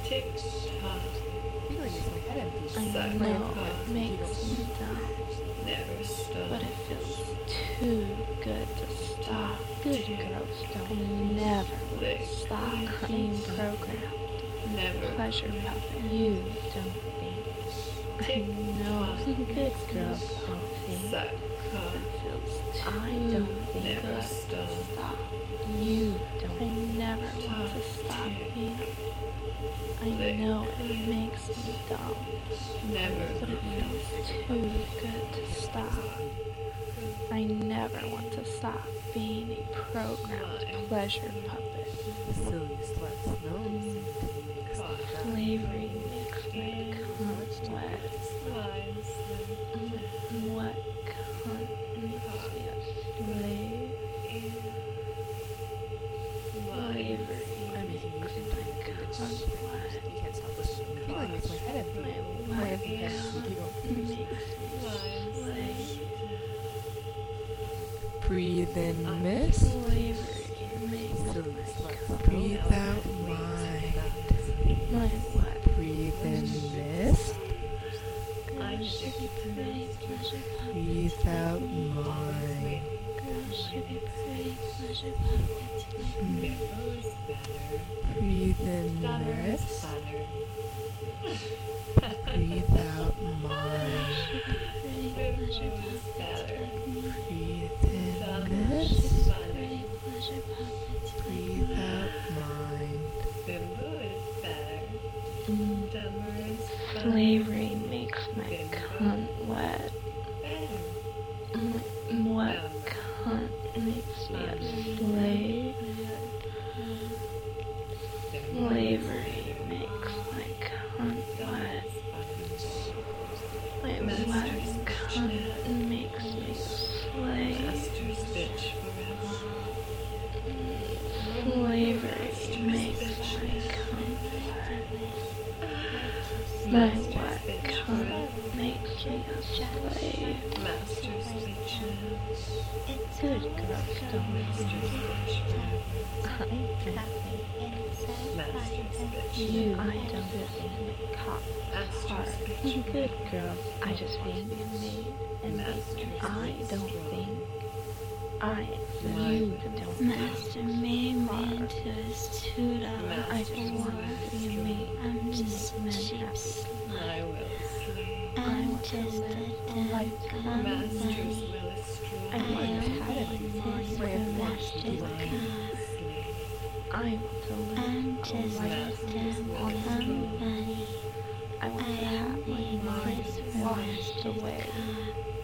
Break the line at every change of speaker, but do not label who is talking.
Tick-tock.
I know it makes me dumb,
Never stop.
but it feels too good to stop. Good girls don't never stop being programmed.
Never.
Pleasure puppet, you don't think. I know good girls don't think.
Suck.
It feels too
Never
good to
stop.
stop. You don't. I never want to stop being. I know it makes me dumb,
Never.
but it feels too good to stop. I never want to stop being a programmed pleasure puppet.
Silly sluts, no seem to be mixed
Cock.
with that.
Slavery makes my cunt wet.
Lies.
What cunt makes me a slave? Slavery
I'm making you think
makes
I'm a good bitch.
my cunt wet.
You can't stop listening. The feeling makes my head empty.
My
My
wet
empty head
cunt
giggle.
makes me a slave.
Breathe in, miss.
Slavery makes
Silly
my
sluts,
cunt
Breathe
no
out,
seem to be mixed
mind.
with
my wet.
Breathe in, miss.
I'm
Girls should be pretty pleasure puppets.
Breathe out, mind.
Girls should be pretty pleasure puppets.
Nipples better.
Breathe in,
Stutters
miss.
butter.
Breathe out, mind.
Pretty pleasure
Nipples
puppets.
better.
Breathe in,
Stutters
miss.
butter.
Pretty pleasure puppets.
Breathe out, mind.
Bimbo is better.
Mm.
Dumber is better.
Slavery makes my cunt wet. What cunt makes me a slave? Slavery makes my cunt wet. My wet cunt makes me a slave.
Master's bitch forever.
Slavery makes my cunt wet. My wet cunt makes me a slave.
Master's bitch now.
Good girls don't
Master's bitch forever. Master's bitch.
You, I don't think cock
Master's
hard.
bitch.
Good girls, I just think me and
Master's
I don't think I
You
don't
Master made me into his tutor.
I just want to be me.
I'm just
men
cheap
happy.
slut.
I will slay.
I'm just a dumb
Master's
company.
will is strong.
I want to have it
This
My empty head
master's
giggle.
car.
I want to live
I'm
a
just
life
a dumb
on
company.
I want to have my mind washed away